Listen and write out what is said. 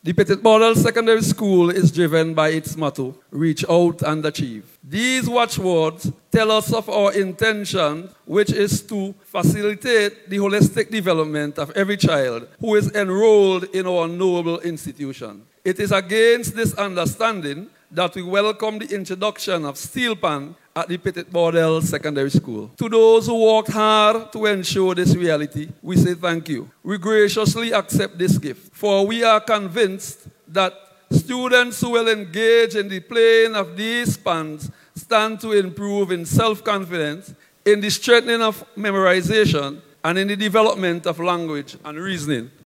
The Petit Bordel Secondary School is driven by its motto, reach out and achieve. These watchwords tell us of our intention, which is to facilitate the holistic development of every child who is enrolled in our noble institution. It is against this understanding that we welcome the introduction of steel pan at the Petit Bordel Secondary School. To those who worked hard to ensure this reality, we say thank you. We graciously accept this gift, for we are convinced that students who will engage in the playing of these pans stand to improve in self-confidence, in the strengthening of memorization, and in the development of language and reasoning.